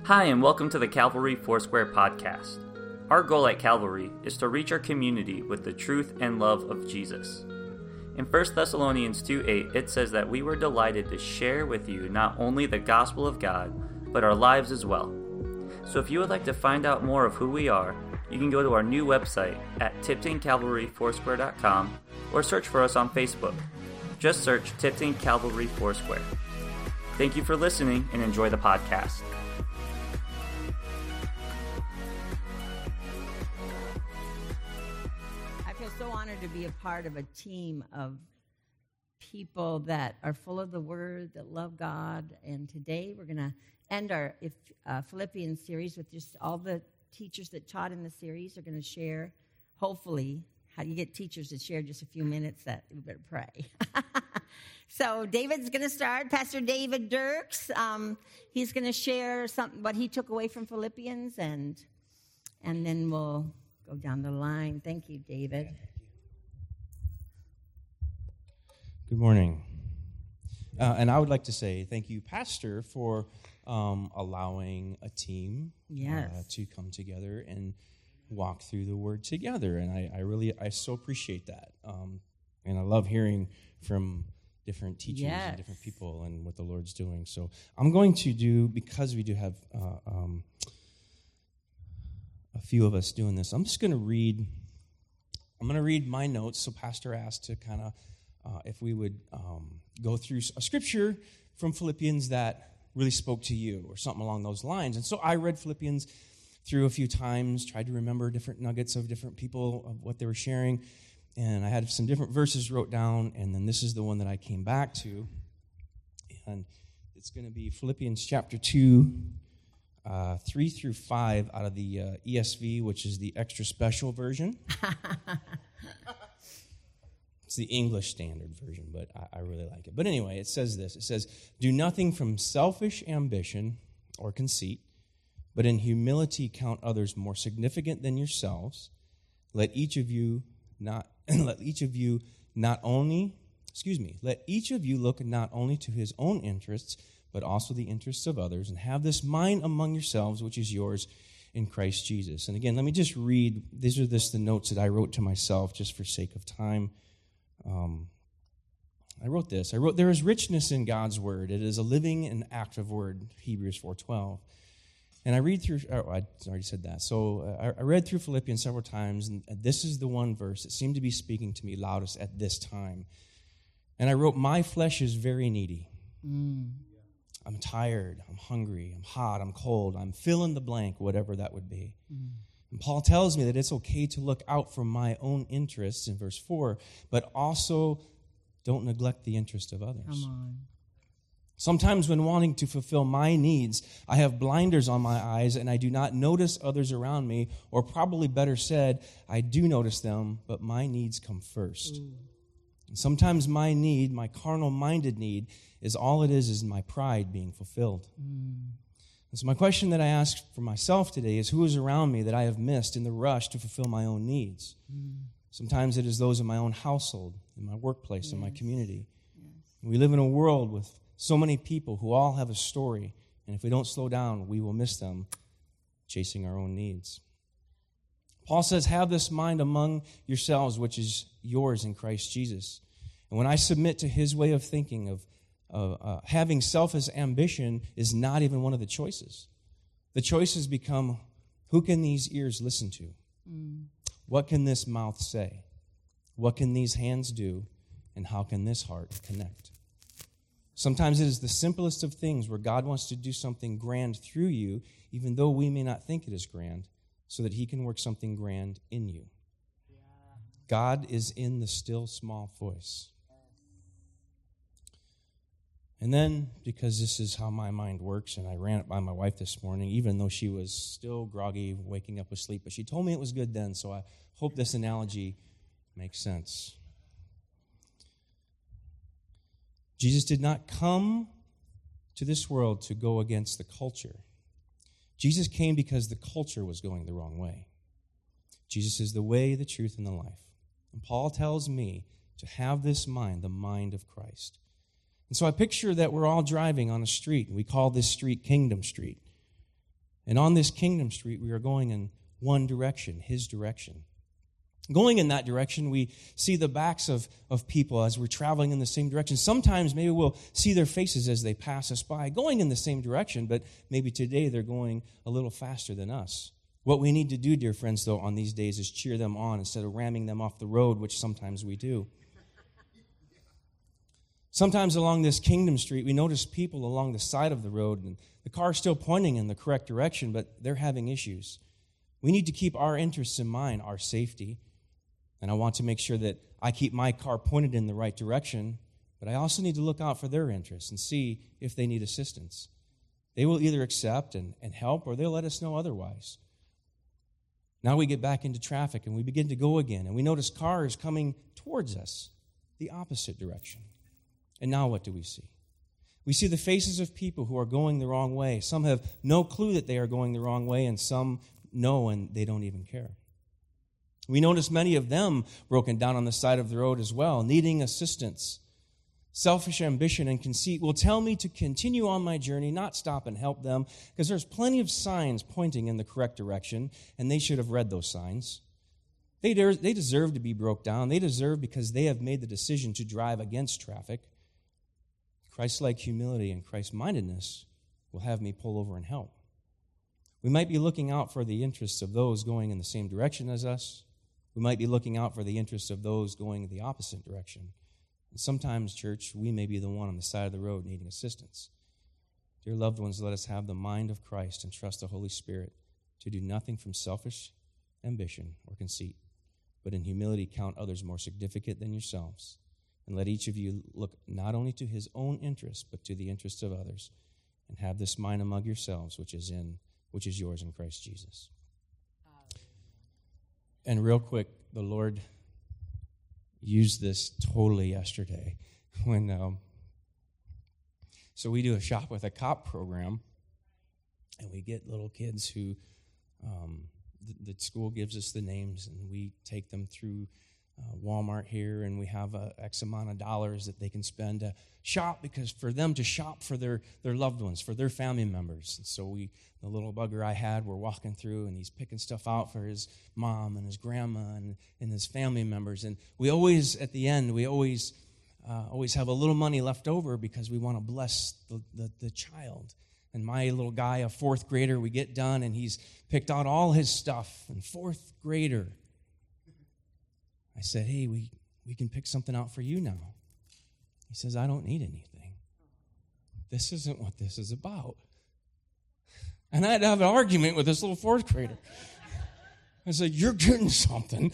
Hi, and welcome to the Calvary Foursquare podcast. Our goal at Calvary is to reach our community with the truth and love of Jesus. In 1 Thessalonians 2:8, it says that we were delighted to share with you not only the gospel of God, but our lives as well. So if you would like to find out more of who we are, you can go to our new website at tiptoncalvaryfoursquare.com or search for us on Facebook. Just search Tipton Calvary Foursquare. Thank you for listening and enjoy the podcast. I feel so honored to be a part of a team of people that are full of the Word, that love God. And today we're going to end our Philippians series with just all the teachers that taught in the series are going to share, hopefully, how do you get teachers to share just a few minutes? That we better pray. So David's going to start. Pastor David Dirks. He's going to share what he took away from Philippians, and then we'll go down the line. Thank you, David. Good morning. And I would like to say thank you, Pastor, for allowing a team to come together and walk through the Word together. And I so appreciate that. And I love hearing from different teachers and different people and what the Lord's doing. So I'm going to do, because we do have a few of us doing this, I'm going to read my notes. So Pastor asked to kind of, if we would go through a scripture from Philippians that really spoke to you or something along those lines. And so I read Philippians through a few times, tried to remember different nuggets of different people, of what they were sharing. And I had some different verses wrote down, and then this is the one that I came back to. And it's going to be Philippians chapter 2, 3 through 5 out of the ESV, which is the extra special version. It's the English Standard Version, but I really like it. But anyway, it says this. It says, "Do nothing from selfish ambition or conceit, but in humility count others more significant than yourselves. Let each of you look not only to his own interests, but also the interests of others, and have this mind among yourselves, which is yours in Christ Jesus." And again, let me just read. These are the notes that I wrote to myself just for sake of time. I wrote this. "There is richness in God's word. It is a living and active word," Hebrews 4:12. And I read through, I already said that. So I read through Philippians several times, and this is the one verse that seemed to be speaking to me loudest at this time. And I wrote, "My flesh is very needy. I'm tired, I'm hungry, I'm hot, I'm cold, I'm fill in the blank," whatever that would be. And Paul tells me that it's okay to look out for my own interests in verse 4, but also don't neglect the interest of others. Come on. Sometimes when wanting to fulfill my needs, I have blinders on my eyes and I do not notice others around me, or probably better said, I do notice them, but my needs come first. And sometimes my need, my carnal-minded need, is all it is my pride being fulfilled. And so my question that I ask for myself today is, who is around me that I have missed in the rush to fulfill my own needs? Sometimes it is those in my own household, in my workplace, in my community. We live in a world with so many people who all have a story, and if we don't slow down, we will miss them chasing our own needs. Paul says, "Have this mind among yourselves, which is yours in Christ Jesus." And when I submit to his way of thinking of having selfish ambition is not even one of the choices. The choices become, who can these ears listen to? What can this mouth say? What can these hands do? And how can this heart connect? Sometimes it is the simplest of things where God wants to do something grand through you, even though we may not think it is grand, so that he can work something grand in you. God is in the still small voice. And then, because this is how my mind works, and I ran it by my wife this morning, even though she was still groggy, waking up with sleep, but she told me it was good then, so I hope this analogy makes sense. Jesus did not come to this world to go against the culture. Jesus came because the culture was going the wrong way. Jesus is the way, the truth, and the life. And Paul tells me to have this mind, the mind of Christ. And so I picture that we're all driving on a street. We call this street Kingdom Street. And on this Kingdom Street, we are going in one direction, His direction. Going in that direction, we see the backs of people as we're traveling in the same direction. Sometimes maybe we'll see their faces as they pass us by, going in the same direction, but maybe today they're going a little faster than us. What we need to do, dear friends, though, on these days is cheer them on instead of ramming them off the road, which sometimes we do. Sometimes along this Kingdom Street, we notice people along the side of the road, and the car's still pointing in the correct direction, but they're having issues. We need to keep our interests in mind, our safety. And I want to make sure that I keep my car pointed in the right direction, but I also need to look out for their interests and see if they need assistance. They will either accept and help, or they'll let us know otherwise. Now we get back into traffic, and we begin to go again, and we notice cars coming towards us, the opposite direction. And now what do we see? We see the faces of people who are going the wrong way. Some have no clue that they are going the wrong way, and some know and they don't even care. We notice many of them broken down on the side of the road as well, needing assistance. Selfish ambition and conceit will tell me to continue on my journey, not stop and help them, because there's plenty of signs pointing in the correct direction, and they should have read those signs. They deserve to be broke down. They deserve because they have made the decision to drive against traffic. Christ-like humility and Christ-mindedness will have me pull over and help. We might be looking out for the interests of those going in the same direction as us. We might be looking out for the interests of those going in the opposite direction. And sometimes, church, we may be the one on the side of the road needing assistance. Dear loved ones, let us have the mind of Christ and trust the Holy Spirit to do nothing from selfish ambition or conceit, but in humility count others more significant than yourselves. And let each of you look not only to his own interests, but to the interests of others, and have this mind among yourselves, which is yours in Christ Jesus. And real quick, the Lord used this totally yesterday when so we do a Shop with a Cop program, and we get little kids who the school gives us the names, and we take them through Walmart here, and we have X amount of dollars that they can spend to shop, because for them to shop for their loved ones, for their family members. And so the little bugger I had, we're walking through, and he's picking stuff out for his mom and his grandma and his family members. And we always, at the end, always have a little money left over because we want to bless the child. And my little guy, a fourth grader, we get done, and he's picked out all his stuff. And fourth grader, I said, hey, we can pick something out for you now. He says, I don't need anything. This isn't what this is about. And I had to have an argument with this little fourth grader. I said, you're getting something.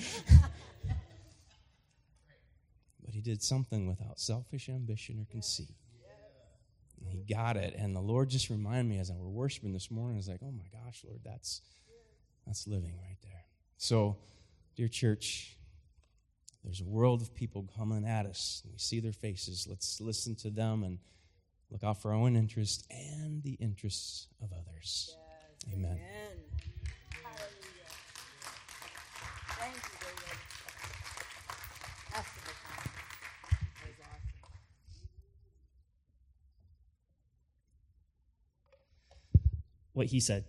But he did something without selfish ambition or conceit. And he got it. And the Lord just reminded me as I were worshiping this morning, I was like, oh my gosh, Lord, that's living right there. So, dear church, there's a world of people coming at us, and we see their faces. Let's listen to them and look out for our own interests and the interests of others. Yes, amen. Amen. Hallelujah. Thank you, David. That's the time. That was awesome. What he said.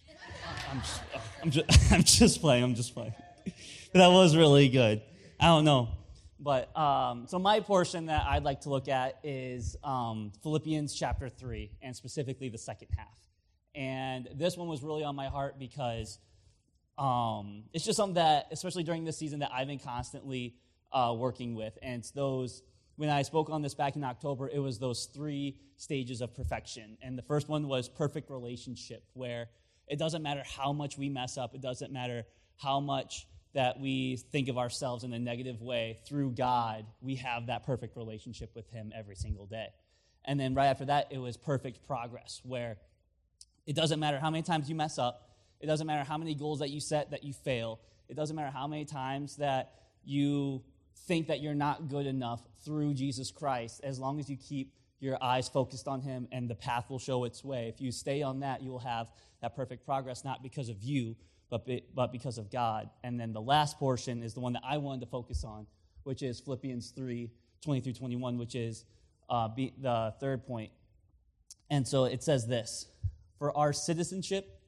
I'm just playing. But that was really good. I don't know. But so my portion that I'd like to look at is Philippians chapter 3, and specifically the second half. And this one was really on my heart because it's just something that, especially during this season, that I've been constantly working with. And it's those, when I spoke on this back in October, it was those 3 stages of perfection. And the first one was perfect relationship, where it doesn't matter how much we mess up. It doesn't matter how much that we think of ourselves in a negative way. Through God, we have that perfect relationship with him every single day. And then right after that, it was perfect progress, where it doesn't matter how many times you mess up. It doesn't matter how many goals that you set that you fail. It doesn't matter how many times that you think that you're not good enough. Through Jesus Christ, as long as you keep your eyes focused on him, and the path will show its way. If you stay on that, you will have that perfect progress, not because of you, but because of God. And then the last portion is the one that I wanted to focus on, which is Philippians 3, 20 through 21, which is the third point. And so it says this: for our citizenship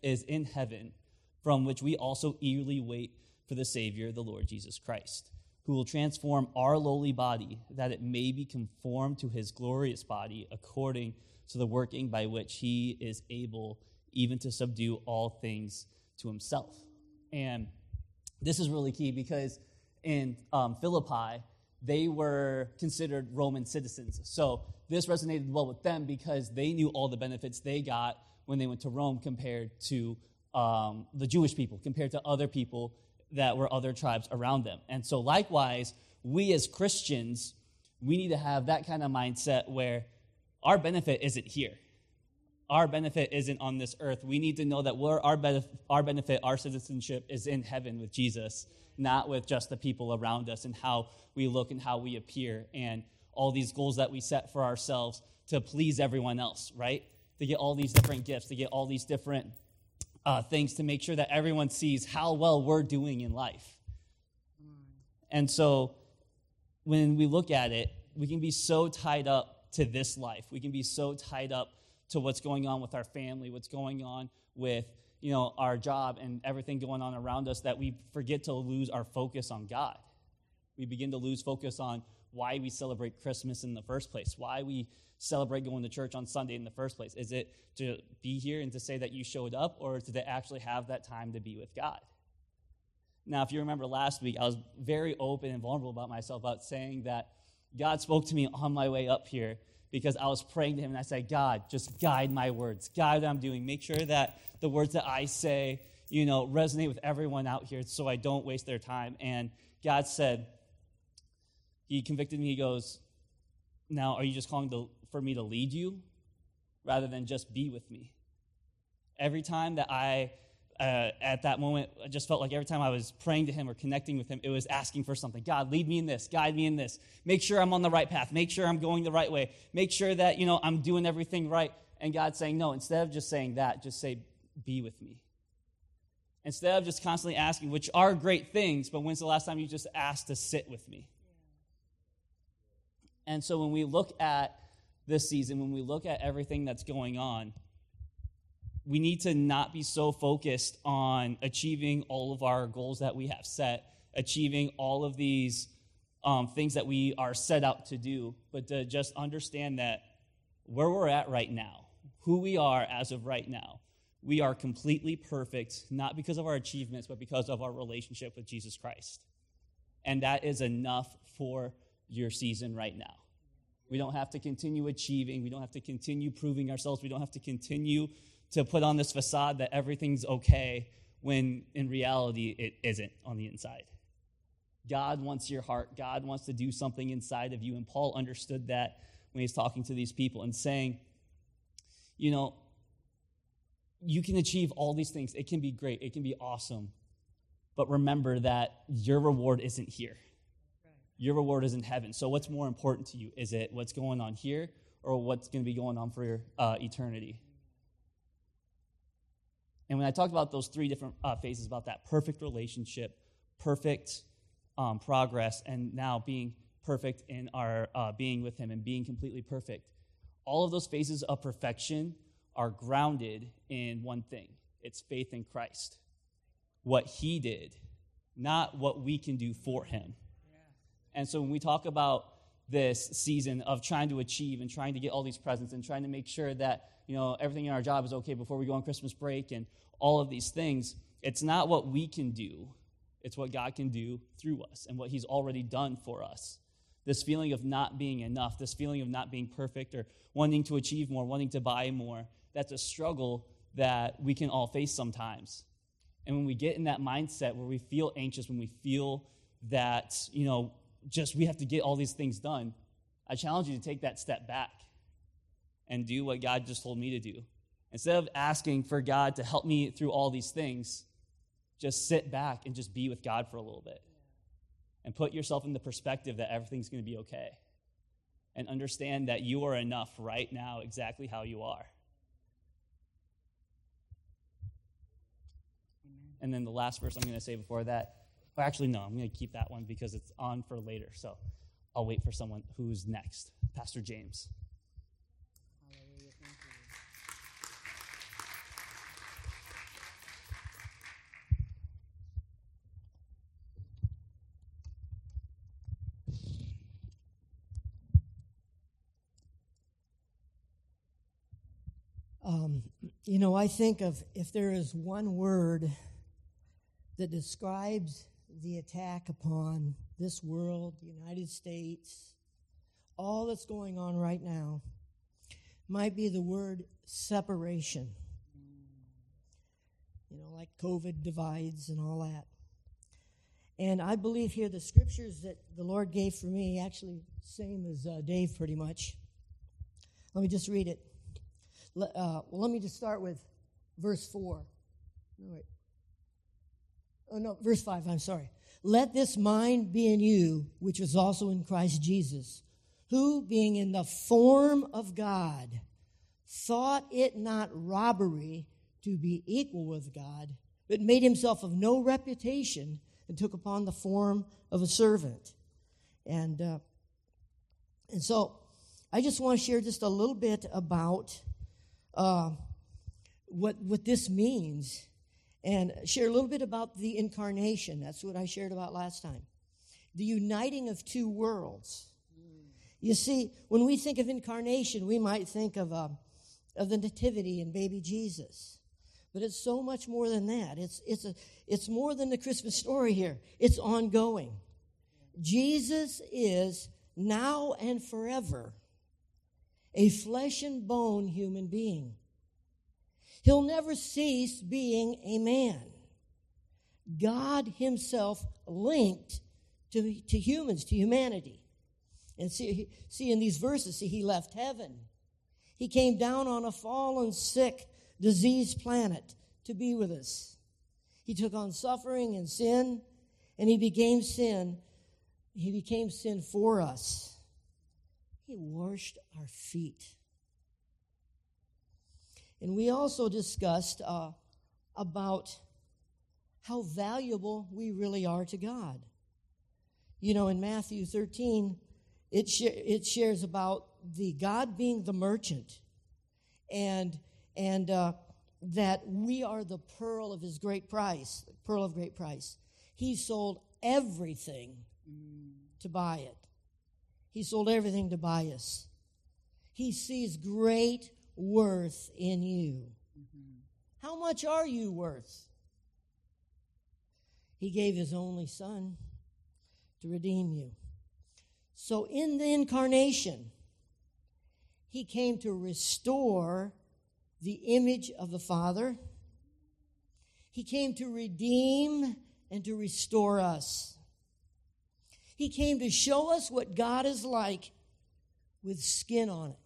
is in heaven, from which we also eagerly wait for the Savior, the Lord Jesus Christ, who will transform our lowly body, that it may be conformed to his glorious body, according to the working by which he is able even to subdue all things to himself. And this is really key because in Philippi, they were considered Roman citizens. So this resonated well with them because they knew all the benefits they got when they went to Rome compared to the Jewish people, compared to other people that were other tribes around them. And so likewise, we as Christians, we need to have that kind of mindset where our benefit isn't here. Our benefit isn't on this earth. We need to know that our benefit, our citizenship is in heaven with Jesus, not with just the people around us and how we look and how we appear and all these goals that we set for ourselves to please everyone else, right? To get all these different gifts, to get all these different things to make sure that everyone sees how well we're doing in life. And so when we look at it, we can be so tied up to this life. We can be so tied up to what's going on with our family, what's going on with, our job and everything going on around us that we forget to lose our focus on God. We begin to lose focus on why we celebrate Christmas in the first place, why we celebrate going to church on Sunday in the first place. Is it to be here and to say that you showed up, or to actually have that time to be with God? Now, if you remember last week, I was very open and vulnerable about myself, about saying that God spoke to me on my way up here because I was praying to him, and I said, God, just guide my words, guide what I'm doing. Make sure that the words that I say, resonate with everyone out here so I don't waste their time. And God said, he convicted me, he goes, now are you just calling for me to lead you rather than just be with me? Every time that at that moment, I just felt like every time I was praying to him or connecting with him, it was asking for something. God, lead me in this, guide me in this. Make sure I'm on the right path. Make sure I'm going the right way. Make sure that, I'm doing everything right. And God's saying, no, instead of just saying that, just say, be with me. Instead of just constantly asking, which are great things, but when's the last time you just asked to sit with me? And so when we look at this season, when we look at everything that's going on, we need to not be so focused on achieving all of our goals that we have set, achieving all of these things that we are set out to do, but to just understand that where we're at right now, who we are as of right now, we are completely perfect, not because of our achievements, but because of our relationship with Jesus Christ. And that is enough for your season right now. We don't have to continue achieving. We don't have to continue proving ourselves. We don't have to continue to put on this facade that everything's okay when in reality it isn't on the inside. God wants your heart. God wants to do something inside of you. And Paul understood that when he's talking to these people and saying, you can achieve all these things. It can be great. It can be awesome. But remember that your reward isn't here. Your reward is in heaven. So what's more important to you? Is it what's going on here or what's going to be going on for your eternity? And when I talked about those three different phases, about that perfect relationship, perfect progress, and now being perfect in our being with him and being completely perfect, all of those phases of perfection are grounded in one thing. It's faith in Christ. What he did, not what we can do for him. And so when we talk about this season of trying to achieve and trying to get all these presents and trying to make sure that, everything in our job is okay before we go on Christmas break and all of these things, it's not what we can do. It's what God can do through us and what he's already done for us. This feeling of not being enough, this feeling of not being perfect or wanting to achieve more, wanting to buy more, that's a struggle that we can all face sometimes. And when we get in that mindset where we feel anxious, when we feel that, we have to get all these things done, I challenge you to take that step back and do what God just told me to do. Instead of asking for God to help me through all these things, just sit back and just be with God for a little bit and put yourself in the perspective that everything's going to be okay and understand that you are enough right now exactly how you are. And then the last verse I'm going to say before that, or actually, no, I'm going to keep that one because it's on for later. So I'll wait for someone who's next. Pastor James. Hallelujah. Thank I think of if there is one word that describes the attack upon this world, the United States, all that's going on right now, might be the word separation. Like COVID divides and all that. And I believe here the scriptures that the Lord gave for me, actually same as Dave pretty much. Let me just read it. Let me just start with verse 4. Verse 5, I'm sorry. Let this mind be in you, which was also in Christ Jesus, who, being in the form of God, thought it not robbery to be equal with God, but made himself of no reputation and took upon the form of a servant. And so I just want to share just a little bit about what this means and share a little bit about the incarnation. That's what I shared about last time. The uniting of two worlds. You see, when we think of incarnation, we might think of the nativity and baby Jesus. But it's so much more than that. It's more than the Christmas story here. It's ongoing. Jesus is now and forever a flesh and bone human being. He'll never cease being a man. God himself linked to humans, to humanity. And see in these verses, he left heaven. He came down on a fallen, sick, diseased planet to be with us. He took on suffering and sin, and he became sin. He became sin for us. He washed our feet. And we also discussed about how valuable we really are to God. In Matthew 13, it shares about the God being the merchant, and that we are the pearl of his great price, pearl of great price. He sold everything to buy it. He sold everything to buy us. He sees great worth in you. How much are you worth? He gave his only son to redeem you. So in the incarnation, he came to restore the image of the Father. He came to redeem and to restore us. He came to show us what God is like with skin on it.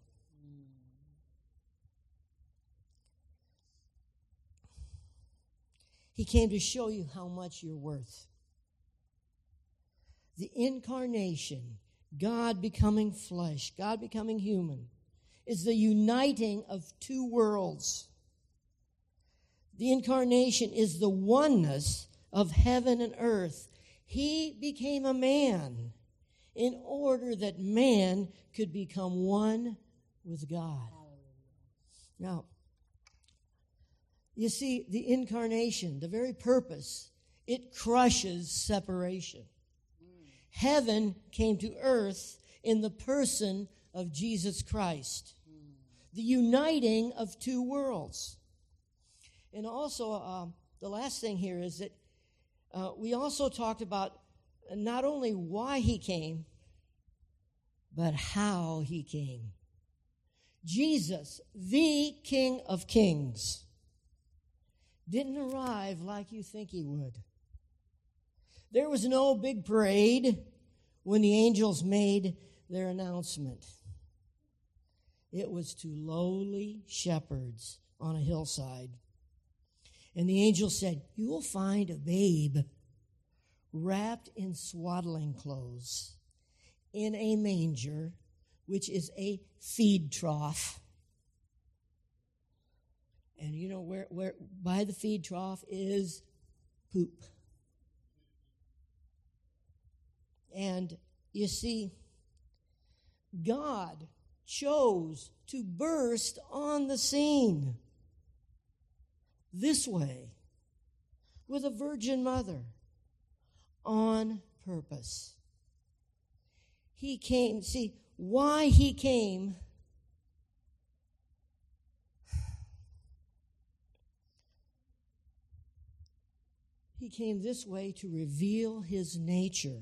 He came to show you how much you're worth. The incarnation, God becoming flesh, God becoming human, is the uniting of two worlds. The incarnation is the oneness of heaven and earth. He became a man in order that man could become one with God. Now, you see, the incarnation, the very purpose, it crushes separation. Heaven came to earth in the person of Jesus Christ. The uniting of two worlds. And also, the last thing here is that we also talked about not only why he came, but how he came. Jesus, the King of Kings, didn't arrive like you think he would. There was no big parade when the angels made their announcement. It was to lowly shepherds on a hillside. And the angel said, "You will find a babe wrapped in swaddling clothes in a manger, which is a feed trough." And you know where by the feed trough is poop. And you see, God chose to burst on the scene this way with a virgin mother on purpose. He came, see, why he came, He came this way to reveal his nature.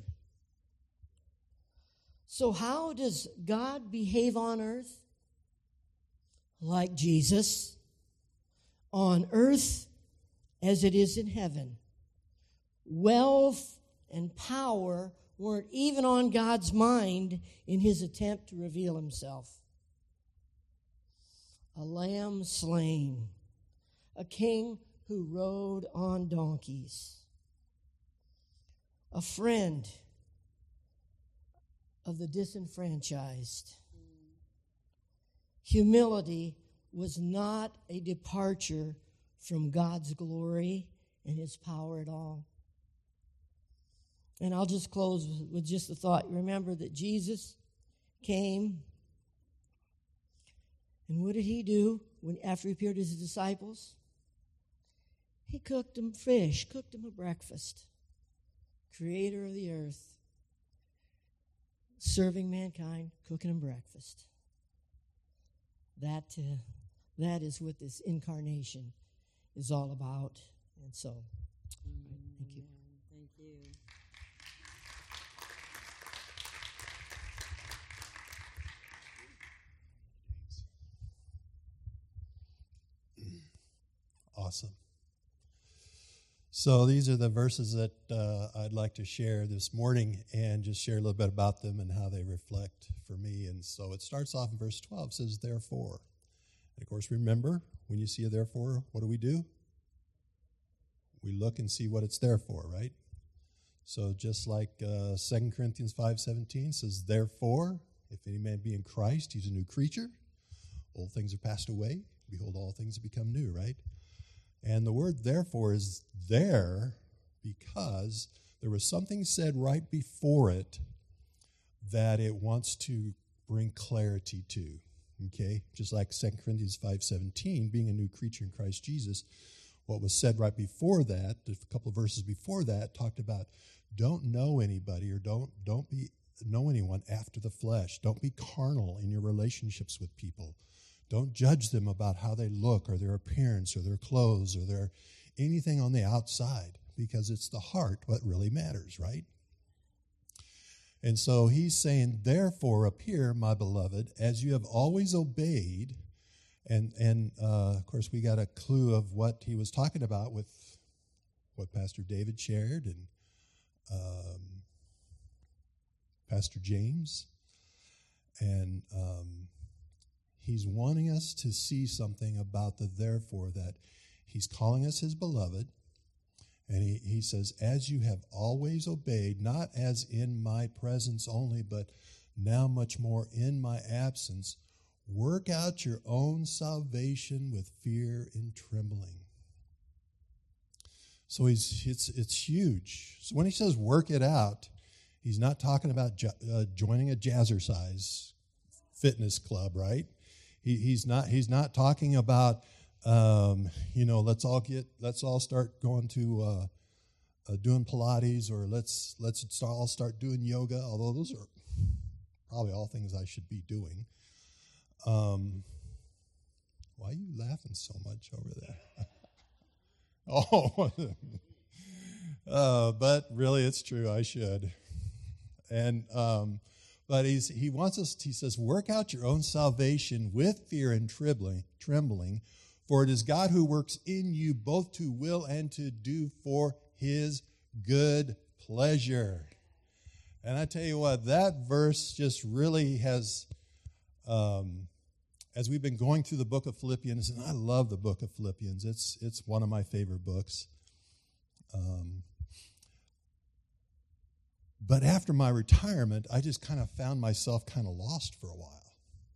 So how does God behave on earth? Like Jesus, on earth as it is in heaven. Wealth and power weren't even on God's mind in his attempt to reveal himself. A lamb slain, a king who rode on donkeys, a friend of the disenfranchised. Humility was not a departure from God's glory and his power at all. And I'll just close with just the thought. Remember that Jesus came, and what did he do after he appeared to his disciples? He cooked them fish, cooked them a breakfast. Creator of the earth, serving mankind, cooking them breakfast. That is what this incarnation is all about. And so, thank you. Thank you. Awesome. So these are the verses that I'd like to share this morning and just share a little bit about them and how they reflect for me. And so it starts off in verse 12. It says, therefore. And of course, remember, when you see a therefore, what do? We look and see what it's there for, right? So just like 2 Corinthians 5:17 says, therefore, if any man be in Christ, he's a new creature. Old things are passed away. Behold, all things have become new, right? And the word therefore is there because there was something said right before it that it wants to bring clarity to, okay? Just like 2 Corinthians 5:17, being a new creature in Christ Jesus, what was said right before that, a couple of verses before that, talked about don't know anybody or don't know anyone after the flesh. Don't be carnal in your relationships with people. Don't judge them about how they look or their appearance or their clothes or their anything on the outside, because it's the heart what really matters, right? And so he's saying, therefore appear, my beloved, as you have always obeyed. And of course, we got a clue of what he was talking about with what Pastor David shared and Pastor James. And he's wanting us to see something about the therefore, that he's calling us his beloved. And he says, as you have always obeyed, not as in my presence only, but now much more in my absence, work out your own salvation with fear and trembling. So it's huge. So when he says work it out, he's not talking about joining a jazzercise fitness club, right? He's not talking about let's all start going to doing Pilates, or let's all start doing yoga. Although those are probably all things I should be doing. Why are you laughing so much over there? But really, it's true. I should. And but he wants us. He says, work out your own salvation with fear and trembling, for it is God who works in you both to will and to do for his good pleasure. And I tell you what, that verse just really has, as we've been going through the book of Philippians, and I love the book of Philippians. It's one of my favorite books. But after my retirement, I just kind of found myself kind of lost for a while.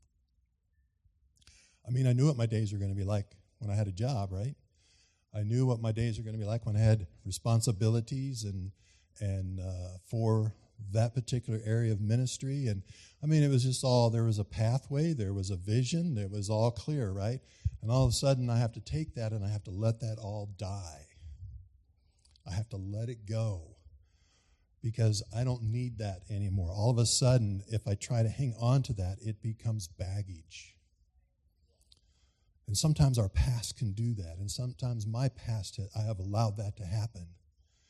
I mean, I knew what my days were going to be like when I had a job, right? I knew what my days were going to be like when I had responsibilities and for that particular area of ministry. And I mean, it was just all, there was a pathway, there was a vision, it was all clear, right? And all of a sudden I have to take that and I have to let that all die. I have to let it go because I don't need that anymore. All of a sudden, if I try to hang on to that, it becomes baggage. And sometimes our past can do that. And sometimes my past, I have allowed that to happen.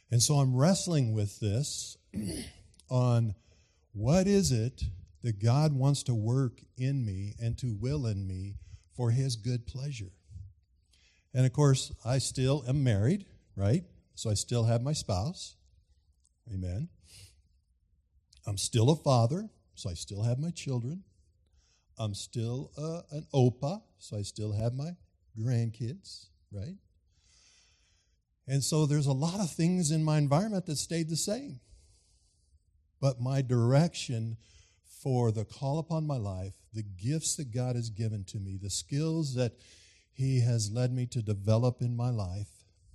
And so I'm wrestling with this on what is it that God wants to work in me and to will in me for his good pleasure. And of course, I still am married, right? So I still have my spouse. Amen. I'm still a father, so I still have my children. I'm still an opa, so I still have my grandkids, right? And so there's a lot of things in my environment that stayed the same. But my direction for the call upon my life, the gifts that God has given to me, the skills that he has led me to develop in my life,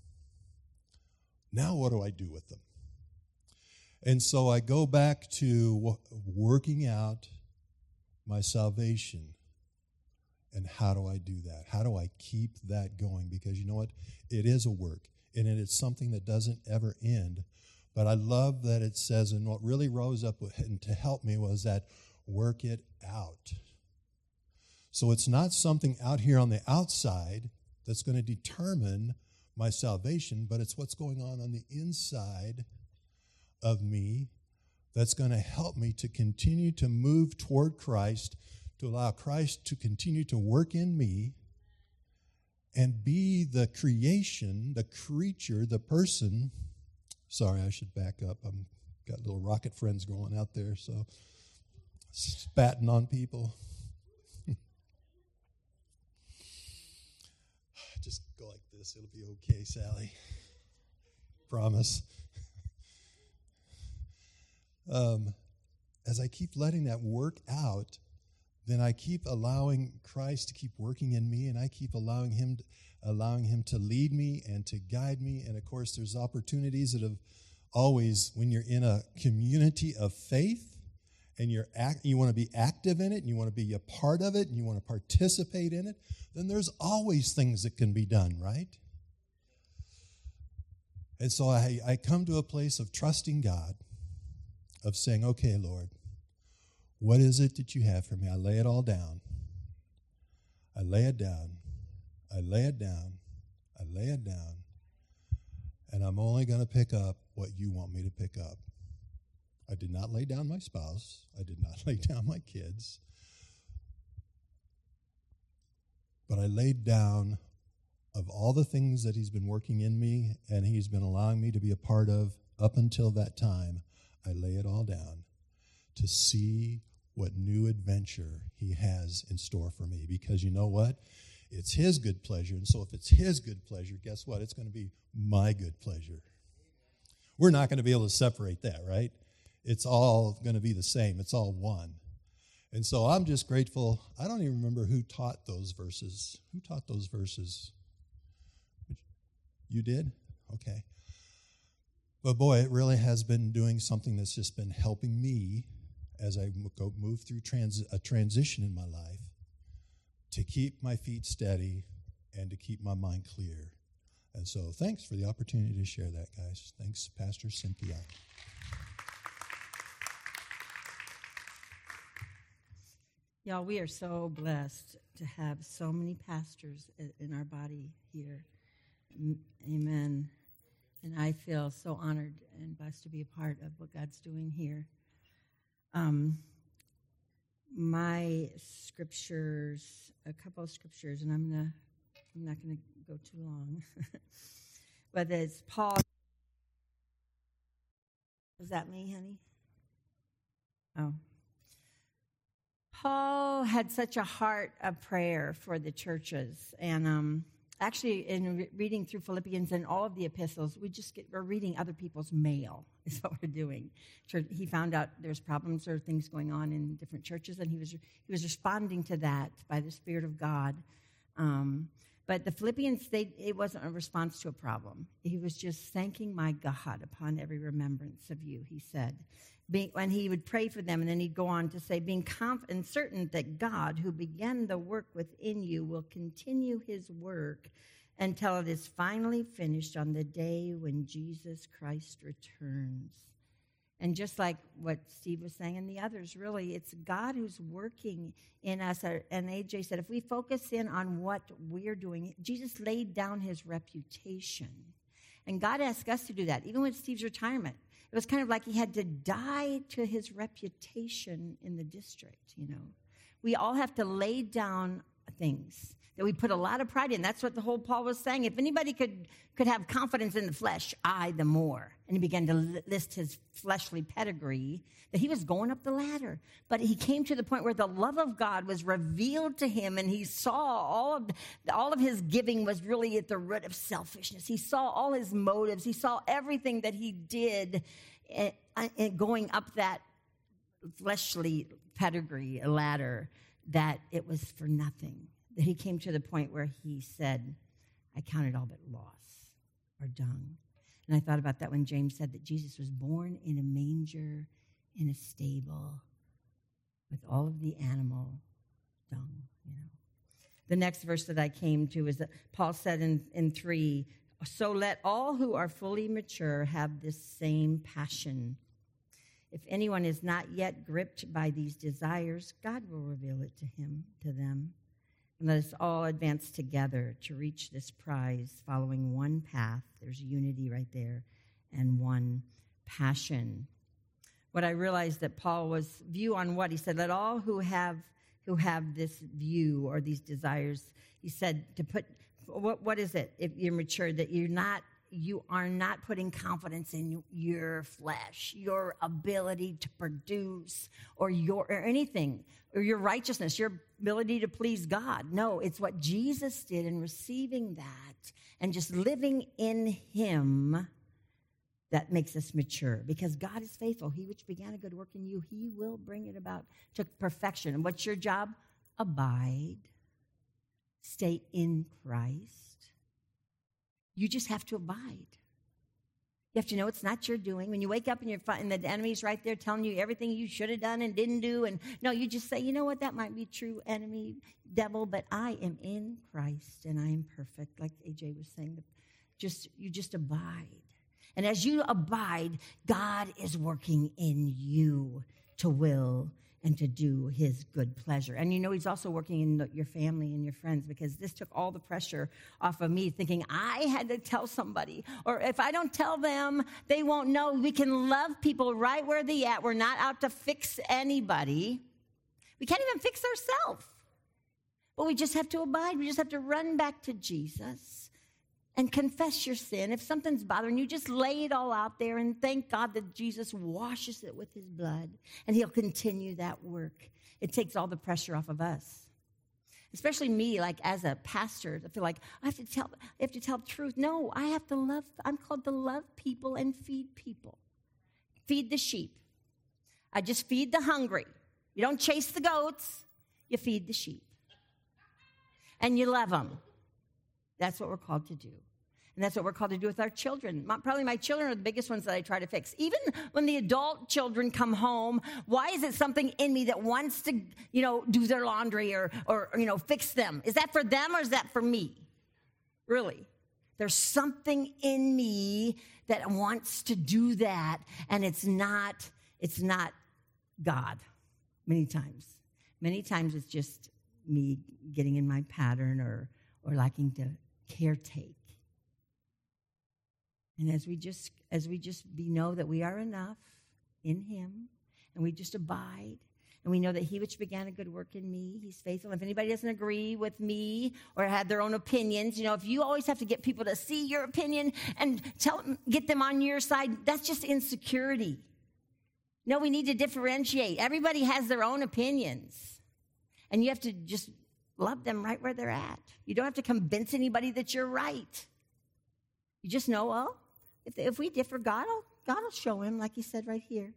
now what do I do with them? And so I go back to working out my salvation. And how do I do that? How do I keep that going? Because you know what? It is a work. And it is something that doesn't ever end. But I love that it says, and what really rose up and to help me was that work it out. So it's not something out here on the outside that's going to determine my salvation, but it's what's going on the inside of me that's going to help me to continue to move toward Christ, to allow Christ to continue to work in me and be the creation, the creature, the person. Sorry, I should back up. I've got little rocket friends going out there, so spatting on people. Just go like this. It'll be okay, Sally. Promise. As I keep letting that work out, then I keep allowing Christ to keep working in me, and I keep allowing him to lead me and to guide me. And of course, there's opportunities that have always, when you're in a community of faith and you want to be active in it and you want to be a part of it and you want to participate in it, then there's always things that can be done, right? And so I come to a place of trusting God, of saying, okay, Lord, what is it that you have for me? I lay it all down. I lay it down. I lay it down. I lay it down. And I'm only going to pick up what you want me to pick up. I did not lay down my spouse. I did not lay down my kids. But I laid down of all the things that he's been working in me and he's been allowing me to be a part of up until that time. I lay it all down to see what new adventure he has in store for me. Because you know what? It's his good pleasure. And so if it's his good pleasure, guess what? It's going to be my good pleasure. We're not going to be able to separate that, right? It's all going to be the same. It's all one. And so I'm just grateful. I don't even remember who taught those verses. Who taught those verses? You did? Okay. But boy, it really has been doing something that's just been helping me as I move through a transition in my life to keep my feet steady and to keep my mind clear. And so thanks for the opportunity to share that, guys. Thanks, Pastor Cynthia. Y'all, we are so blessed to have so many pastors in our body here. Amen. And I feel so honored and blessed to be a part of what God's doing here. My scriptures, a couple of scriptures, and I'm not going to go too long. But it's Paul. Is that me, honey? Oh. Paul had such a heart of prayer for the churches, and actually, in reading through Philippians and all of the epistles, we're reading other people's mail, is what we're doing. He found out there's problems or things going on in different churches, and he was responding to that by the Spirit of God. But the Philippians, it wasn't a response to a problem. He was just thanking my God upon every remembrance of you, he said. When he would pray for them, and then he'd go on to say, being confident and certain that God, who began the work within you, will continue his work until it is finally finished on the day when Jesus Christ returns. And just like what Steve was saying and the others, really, it's God who's working in us. And AJ said, if we focus in on what we're doing, Jesus laid down his reputation. And God asked us to do that, even with Steve's retirement. It was kind of like he had to die to his reputation in the district, We all have to lay down things that we put a lot of pride in. That's what the whole Paul was saying. If anybody could have confidence in the flesh, I the more. And he began to list his fleshly pedigree, that he was going up the ladder. But he came to the point where the love of God was revealed to him, and he saw all of his giving was really at the root of selfishness. He saw all his motives. He saw everything that he did going up that fleshly pedigree, ladder, that it was for nothing. That he came to the point where he said, I count it all but loss or dung. And I thought about that when James said that Jesus was born in a manger, in a stable, with all of the animal dung, The next verse that I came to is that Paul said in 3, so let all who are fully mature have this same passion. If anyone is not yet gripped by these desires, God will reveal it to them. And let us all advance together to reach this prize, following one path. There's unity right there, and one passion. What I realized that Paul was view on what? He said, let all who have this view or these desires, he said to put, what is it if you're mature, that you are not putting confidence in your flesh, your ability to produce, or anything, or your righteousness, your ability to please God. No, it's what Jesus did in receiving that and just living in him that makes us mature. Because God is faithful. He which began a good work in you, he will bring it about to perfection. And what's your job? Abide. Stay in Christ. You just have to abide. You have to know it's not your doing. When you wake up and the enemy's right there telling you everything you should have done and didn't do, and no, you just say, you know what, that might be true, enemy, devil, but I am in Christ and I am perfect, like AJ was saying. You just abide. And as you abide, God is working in you to will and to do his good pleasure. And he's also working in your family and your friends, because this took all the pressure off of me thinking I had to tell somebody, or if I don't tell them, they won't know. We can love people right where they're at. We're not out to fix anybody. We can't even fix ourselves. But we just have to abide. We just have to run back to Jesus and confess your sin. If something's bothering you, just lay it all out there and thank God that Jesus washes it with his blood, and he'll continue that work. It takes all the pressure off of us. Especially me, like as a pastor, I feel like I have to tell the truth. No, I have to love. I'm called to love people and feed people. Feed the sheep. I just feed the hungry. You don't chase the goats. You feed the sheep. And you love them. That's what we're called to do. And that's what we're called to do with our children. Probably my children are the biggest ones that I try to fix. Even when the adult children come home, why is it something in me that wants to, do their laundry or fix them? Is that for them or is that for me? Really? There's something in me that wants to do that, and it's not God many times. Many times it's just me getting in my pattern or liking to caretake. And as we just know that we are enough in him, and we just abide, and we know that he which began a good work in me, he's faithful. If anybody doesn't agree with me or have their own opinions, if you always have to get people to see your opinion and get them on your side, that's just insecurity. No, we need to differentiate. Everybody has their own opinions, and you have to just love them right where they're at. You don't have to convince anybody that you're right. You just know, well, if we differ, God will show him, like he said right here.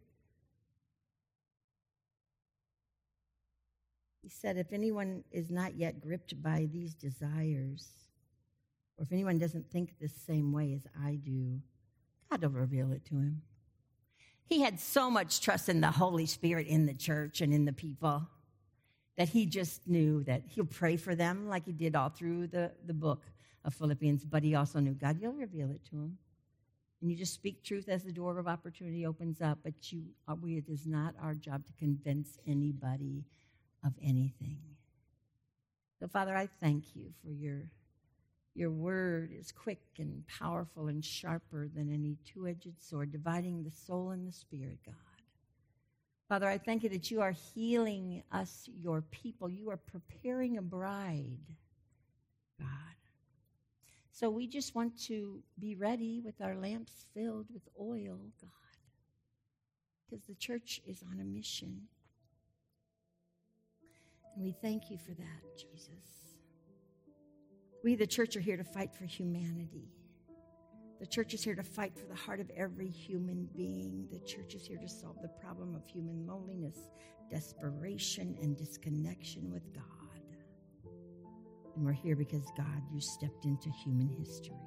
He said, if anyone is not yet gripped by these desires, or if anyone doesn't think the same way as I do, God will reveal it to him. He had so much trust in the Holy Spirit in the church and in the people that he just knew that he'll pray for them like he did all through the book of Philippians, but he also knew, God, you'll reveal it to him. And you just speak truth as the door of opportunity opens up, but it is not our job to convince anybody of anything. So, Father, I thank you for your Your word is quick and powerful and sharper than any two-edged sword, dividing the soul and the spirit, God. Father, I thank you that you are healing us, your people. You are preparing a bride, God. So we just want to be ready with our lamps filled with oil, God, because the church is on a mission. And we thank you for that, Jesus. We, the church, are here to fight for humanity. The church is here to fight for the heart of every human being. The church is here to solve the problem of human loneliness, desperation, and disconnection with God. And we're here because, God, you stepped into human history.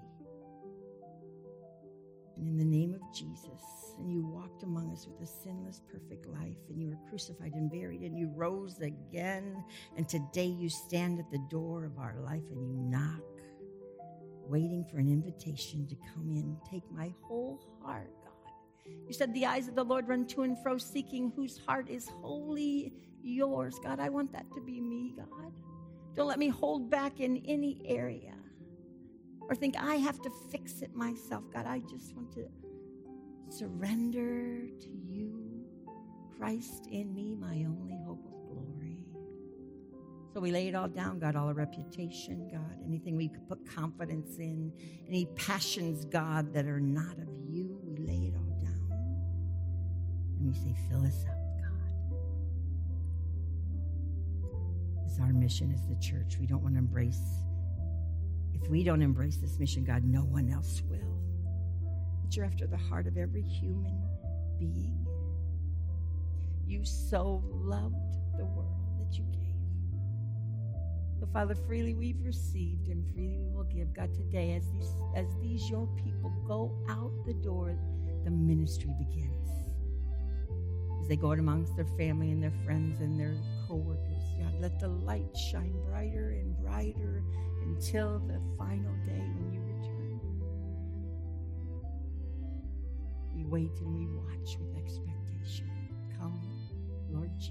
And in the name of Jesus, and you walked among us with a sinless, perfect life, and you were crucified and buried, and you rose again, and today you stand at the door of our life and you knock, waiting for an invitation to come in. Take my whole heart, God. You said the eyes of the Lord run to and fro, seeking whose heart is wholly yours. God, I want that to be me, God. Don't let me hold back in any area or think I have to fix it myself. God, I just want to surrender to you, Christ in me, my only hope of glory. So we lay it all down, God, all our reputation, God, anything we could put confidence in, any passions, God, that are not of you, we lay it all down. And we say, fill us up, God. It's our mission as the church. We don't want to embrace. If we don't embrace this mission, God, no one else will. But you're after the heart of every human being. You so loved the world that you gave. So, Father, freely we've received and freely we will give. God, today, as these your people go out the door, the ministry begins. As they go out amongst their family and their friends and their co-workers, God, let the light shine brighter and brighter until the final day when you return. We wait and we watch with expectation. Come, Lord Jesus.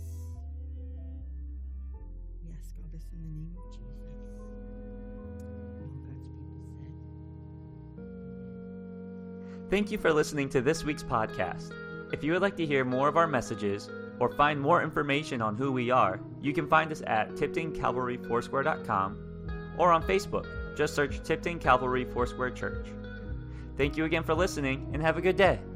We ask all this in the name of Jesus. And all God's people said. Thank you for listening to this week's podcast. If you would like to hear more of our messages or find more information on who we are, you can find us at TiptonCalvaryFoursquare.com or on Facebook. Just search Tipton Calvary Foursquare Church. Thank you again for listening, and have a good day.